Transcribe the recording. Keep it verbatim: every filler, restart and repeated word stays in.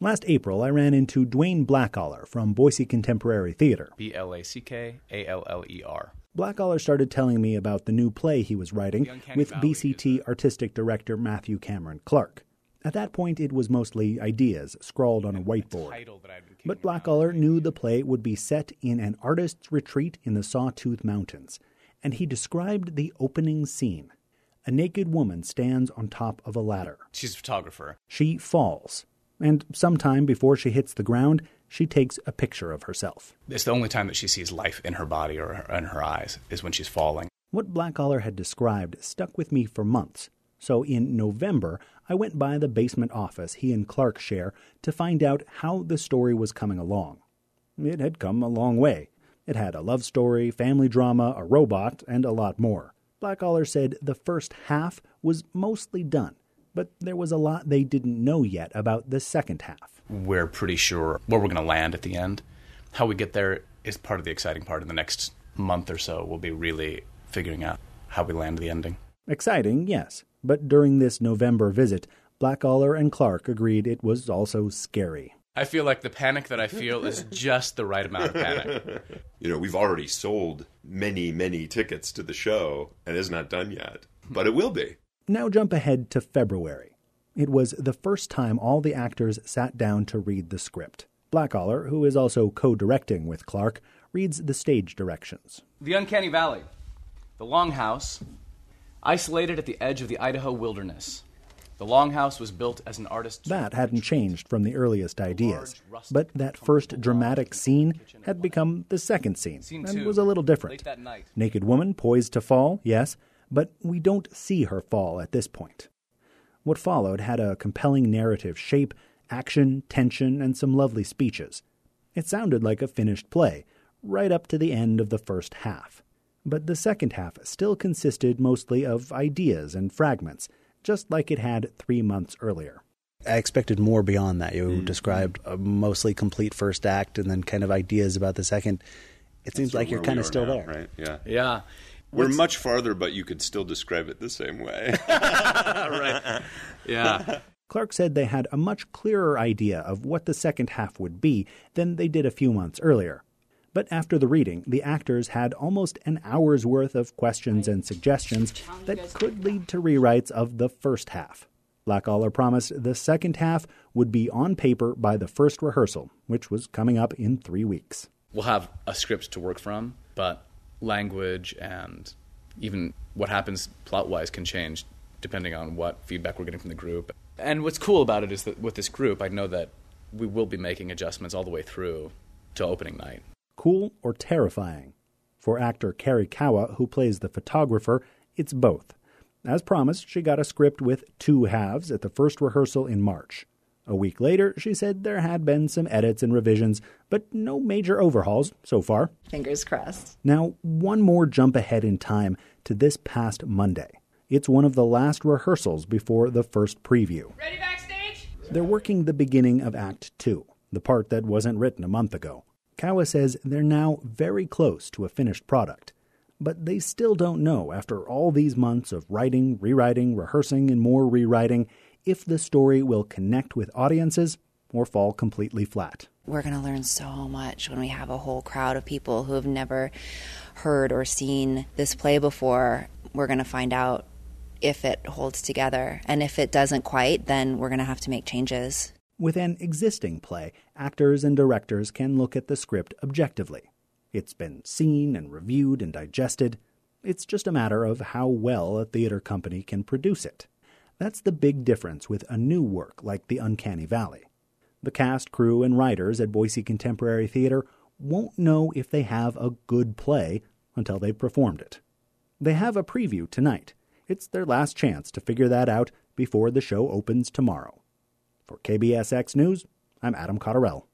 Last April, I ran into Dwayne Blackaller from Boise Contemporary Theater. B L A C K A L L E R. Blackaller started telling me about the new play he was writing with Valley B C T artistic director Matthew Cameron Clark. At that point, it was mostly ideas scrawled on a whiteboard. But Blackaller knew the play would be set in an artist's retreat in the Sawtooth Mountains, and he described the opening scene. A naked woman stands on top of a ladder. She's a photographer. She falls, and sometime before she hits the ground, she takes a picture of herself. It's the only time that she sees life in her body or in her eyes is when she's falling. What Blackaller had described stuck with me for months. So in November, I went by the basement office he and Clark share to find out how the story was coming along. It had come a long way. It had a love story, family drama, a robot, and a lot more. Blackaller said the first half was mostly done, but there was a lot they didn't know yet about the second half. We're pretty sure where we're going to land at the end. How we get there is part of the exciting part. In the next month or so, we'll be really figuring out how we land the ending. Exciting, yes. But during this November visit, Blackaller and Clark agreed it was also scary. I feel like the panic that I feel is just the right amount of panic. You know, we've already sold many, many tickets to the show, and it's not done yet. But it will be. Now jump ahead to February. It was the first time all the actors sat down to read the script. Blackaller, who is also co-directing with Clark, reads the stage directions. The Uncanny Valley. The Longhouse. Isolated at the edge of the Idaho wilderness. The Longhouse was built as an artist's... That hadn't changed from the earliest ideas, but that first dramatic scene had become the second scene, and was a little different. Naked woman poised to fall, yes, but we don't see her fall at this point. What followed had a compelling narrative shape, action, tension, and some lovely speeches. It sounded like a finished play, right up to the end of the first half. But the second half still consisted mostly of ideas and fragments, just like it had three months earlier. I expected more beyond that. You Mm-hmm. described a mostly complete first act and then kind of ideas about the second. It That's seems like you're where kind we of are still now, there. Right? Yeah. Yeah. We're What's- much farther, but you could still describe it the same way. Right. Yeah. Clark said they had a much clearer idea of what the second half would be than they did a few months earlier. But after the reading, the actors had almost an hour's worth of questions and suggestions that could lead to rewrites of the first half. Blackaller promised the second half would be on paper by the first rehearsal, which was coming up in three weeks. We'll have a script to work from, but language and even what happens plot-wise can change depending on what feedback we're getting from the group. And what's cool about it is that with this group, I know that we will be making adjustments all the way through to opening night. Cool or terrifying? For actor Carrie Kawa, who plays the photographer, it's both. As promised, she got a script with two halves at the first rehearsal in March. A week later, she said there had been some edits and revisions, but no major overhauls so far. Fingers crossed. Now, one more jump ahead in time to this past Monday. It's one of the last rehearsals before the first preview. Ready backstage? They're working the beginning of Act Two, the part that wasn't written a month ago. Kawa says they're now very close to a finished product, but they still don't know, after all these months of writing, rewriting, rehearsing, and more rewriting, if the story will connect with audiences or fall completely flat. We're going to learn so much when we have a whole crowd of people who have never heard or seen this play before. We're going to find out if it holds together, and if it doesn't quite, then we're going to have to make changes. With an existing play, actors and directors can look at the script objectively. It's been seen and reviewed and digested. It's just a matter of how well a theater company can produce it. That's the big difference with a new work like The Uncanny Valley. The cast, crew, and writers at Boise Contemporary Theater won't know if they have a good play until they've performed it. They have a preview tonight. It's their last chance to figure that out before the show opens tomorrow. For K B S X News, I'm Adam Cotterell.